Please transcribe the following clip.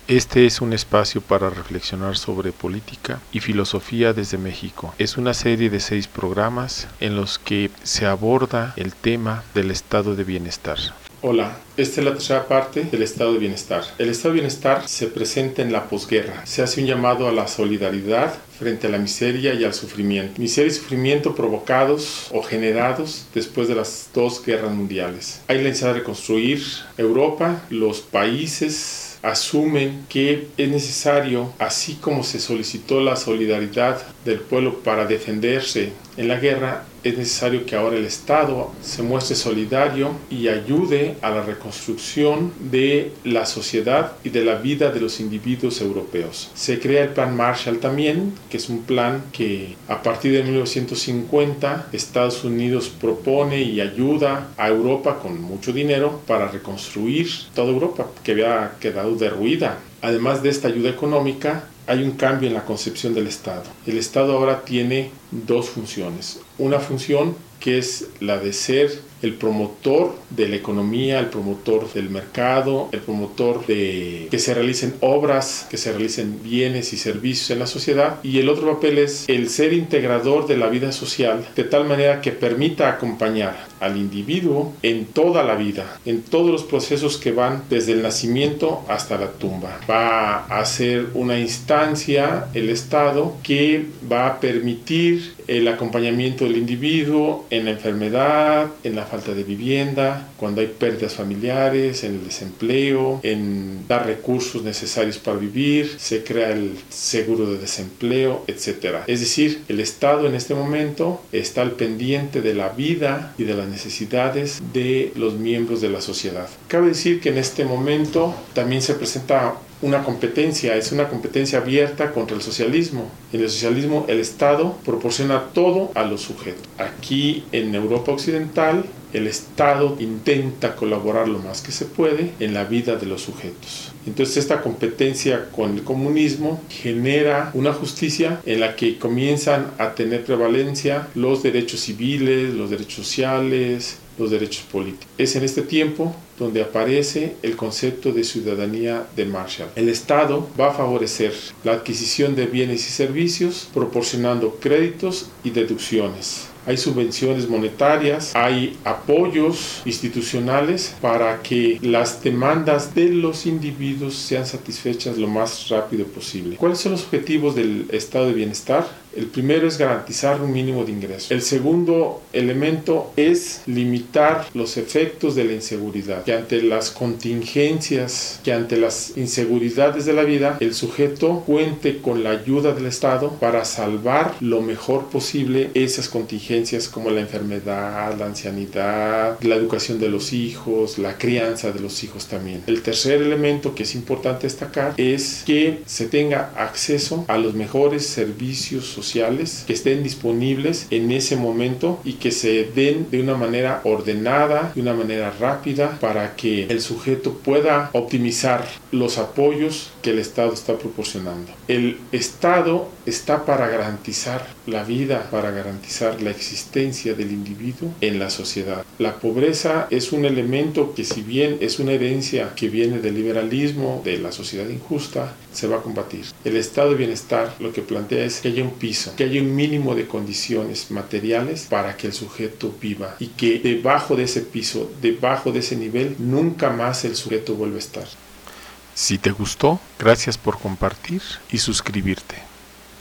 Este es un espacio para reflexionar sobre política y filosofía desde México. Es una serie de 6 programas en los que se aborda el tema del estado de bienestar. Hola, esta es la tercera parte del estado de bienestar. El estado de bienestar se presenta en la posguerra. Se hace un llamado a la solidaridad frente a la miseria y al sufrimiento. Miseria y sufrimiento provocados o generados después de las 2 guerras mundiales. Hay la necesidad de reconstruir Europa. Los países asumen que es necesario, así como se solicitó la solidaridad del pueblo para defenderse en la guerra, es necesario que ahora el Estado se muestre solidario y ayude a la reconstrucción de la sociedad y de la vida de los individuos europeos. Se crea el Plan Marshall también, que es un plan que a partir de 1950 Estados Unidos propone y ayuda a Europa con mucho dinero para reconstruir toda Europa, que había quedado derruida. Además de esta ayuda económica, hay un cambio en la concepción del Estado. El Estado ahora tiene 2 funciones. Una función que es la de ser el promotor de la economía, el promotor del mercado, el promotor de que se realicen obras, que se realicen bienes y servicios en la sociedad. Y el otro papel es el ser integrador de la vida social, de tal manera que permita acompañar al individuo en toda la vida, en todos los procesos que van desde el nacimiento hasta la tumba. Va a ser una instancia, el Estado, que va a permitir el acompañamiento del individuo en la enfermedad, en la falta de vivienda, cuando hay pérdidas familiares, en el desempleo, en dar recursos necesarios para vivir, se crea el seguro de desempleo, etc. Es decir, el Estado en este momento está al pendiente de la vida y de las necesidades de los miembros de la sociedad. Cabe decir que en este momento también se presenta una competencia, es una competencia abierta contra el socialismo. En el socialismo el Estado proporciona todo a los sujetos. Aquí en Europa Occidental el Estado intenta colaborar lo más que se puede en la vida de los sujetos. Entonces esta competencia con el comunismo genera una justicia en la que comienzan a tener prevalencia los derechos civiles, los derechos sociales, los derechos políticos. Es en este tiempo donde aparece el concepto de ciudadanía de Marshall. El Estado va a favorecer la adquisición de bienes y servicios proporcionando créditos y deducciones. Hay subvenciones monetarias, hay apoyos institucionales para que las demandas de los individuos sean satisfechas lo más rápido posible. ¿Cuáles son los objetivos del estado de bienestar? El primero es garantizar un mínimo de ingresos. El segundo elemento es limitar los efectos de la inseguridad. Que ante las contingencias, que ante las inseguridades de la vida, el sujeto cuente con la ayuda del Estado para salvar lo mejor posible esas contingencias como la enfermedad, la ancianidad, la educación de los hijos, la crianza de los hijos también. El tercer elemento que es importante destacar es que se tenga acceso a los mejores servicios sociales que estén disponibles en ese momento y que se den de una manera ordenada, de una manera rápida, para que el sujeto pueda optimizar los apoyos que el Estado está proporcionando. El Estado está para garantizar la vida, para garantizar la existencia del individuo en la sociedad. La pobreza es un elemento que, si bien es una herencia que viene del liberalismo, de la sociedad injusta, se va a combatir. El estado de bienestar lo que plantea es que haya un piso, que haya un mínimo de condiciones materiales para que el sujeto viva y que debajo de ese piso, debajo de ese nivel, nunca más el sujeto vuelva a estar. Si te gustó, gracias por compartir y suscribirte.